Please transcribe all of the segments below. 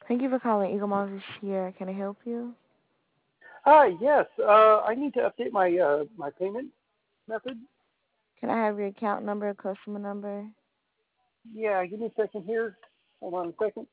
Thank you for calling Eagle Mouse here. Can I help you? Hi, yes. I need to update my payment method. Can I have your account number, customer number? Yeah, give me a second here. Hold on a second.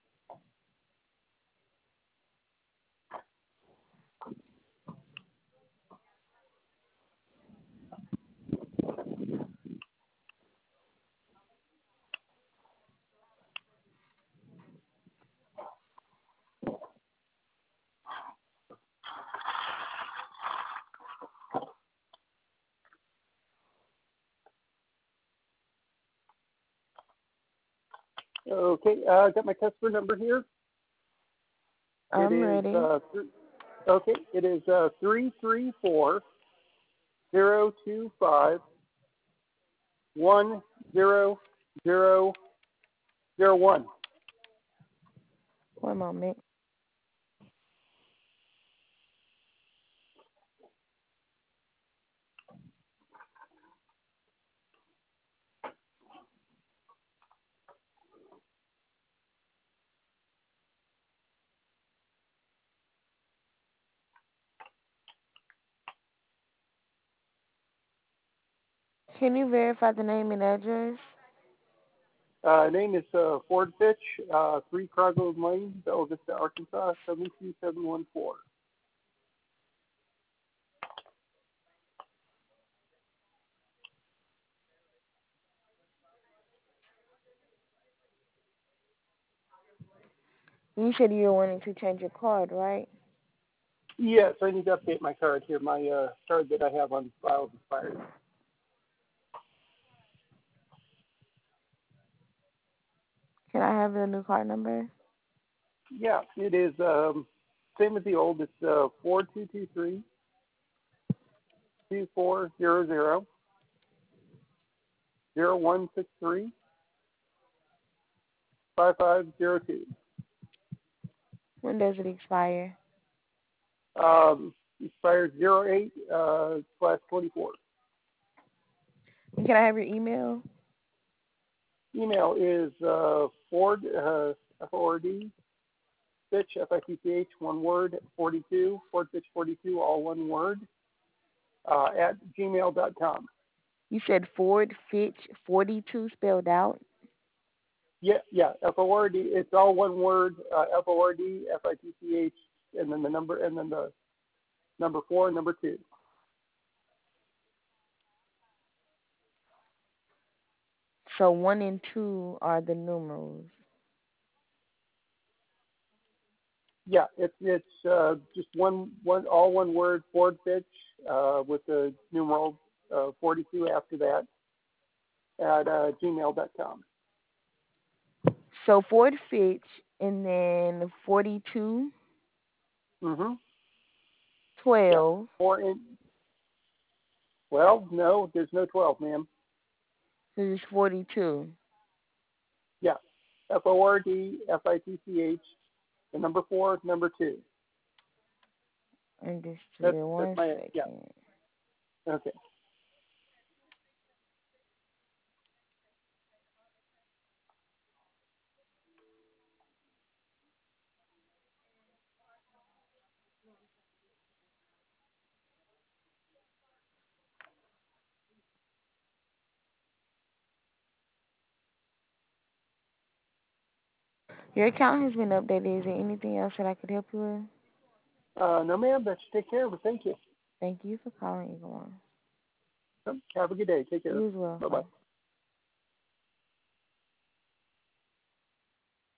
Okay, I got my customer number here. It I'm is ready. okay. It is 334-025-10001. One moment. Can you verify the name and address? Name is Ford Fitch, 3 Croswood Lane, Bella Vista, Arkansas 72714. You said you were wanting to change your card, right? Yes, I need to update my card here. My card that I have on file is expired. Can I have the new card number? Yeah, it is same as the old. It's 4223-2400-0163-5502. When does it expire? Expires 08 slash 24. And can I have your email? Email is Ford FORD Fitch FITCH one word 42 Ford Fitch 42 all one word at gmail.com. You said Ford Fitch 42 spelled out. Yeah, FORD. It's all one word. FORD FITCH, and then the number, and then the number 4, and number 2. So 1 and 2 are the numerals. Yeah, it's just one all one word. Ford Fitch with the numeral 42 after that at gmail.com. So Ford Fitch and then 42, Mm-hmm. Yeah. 12. Four in. Well, no, there's no 12, ma'am. This is 42. Yeah. FORD FITCH. The number 4, number 2. Understood. That's One my yeah. second. Okay. Your account has been updated. Is there anything else that I could help you with? No, ma'am. That should take care of it. Thank you. Thank you for calling Eagle One. Have a good day. Take care. You as well. Bye bye. Bye.